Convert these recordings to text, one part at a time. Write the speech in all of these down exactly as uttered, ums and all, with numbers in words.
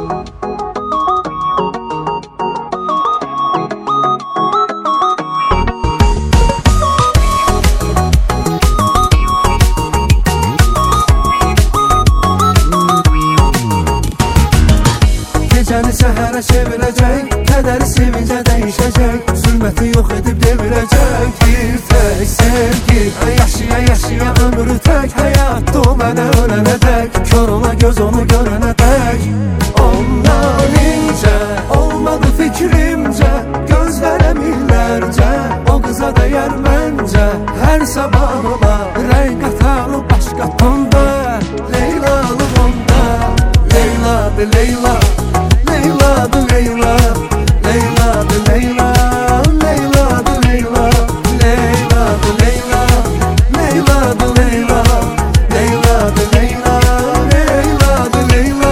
Gecəni səhərə çevirəcək, kədəri sevincə dəyişəcək, zülməti yox edib devirəcək. Bir tək sevgi, yaşaya yaşaya ömrü tək, həyatda o mənə ölənə dək, kör ola göz onu görənə dək. Ondan incə olmadı fikrimcə, gözlərəm illərcə, o qıza dəyər məncə, hər sabah ola rəng qatarı başqa tonda, Leylalı onda, Leyladır Leyla, Leyladır Leyla, Leyladır Leyla, Leyladır Leyla, Leyladır Leyla, Leyladır Leyla, Leyladır Leyla, Leyladır Leyla.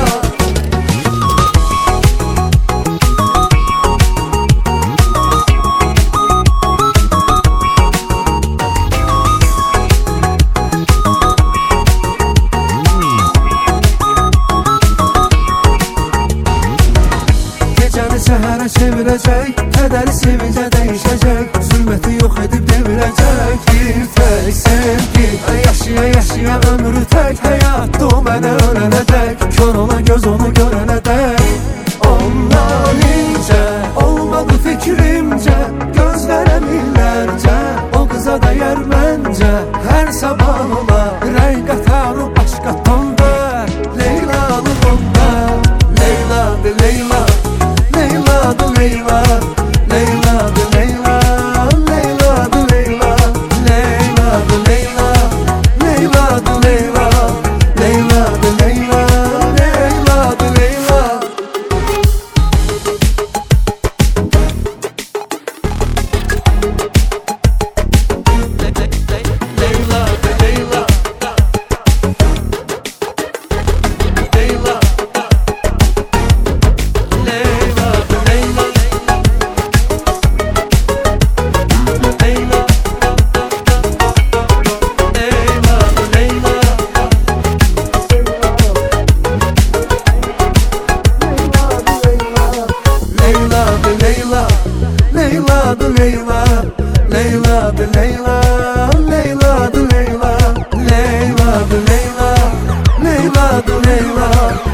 Gecəni səhərə çevirəcək, kədəri sevincə dəyişəcək, zülməti yox edib devirəcək. Bir tək sevgi, yaşaya yaşaya ömrü tək, həyatda o mənə ölənə dək, kör ola göz onu görənə dək. Ondan incə olmadı fikrimcə, gözlərəm illərcə, o qıza dəyər məncə, hər sabah ola rəng qatarı başqa tonda, Leylalı onda, Leyladır Leyla, Leyladır Leyla, Leyladır Leyla, Leyladır Leyla, Leyladır Leyla, Leyladır Leyla, Leyladır Leyla, Leyladır Leyla. Leyladır Leyla, Leyla. Leyladır Leyla, Leyladır Leyla, Leyladır Leyla, Leyladır Leyla, Leyladır Leyla.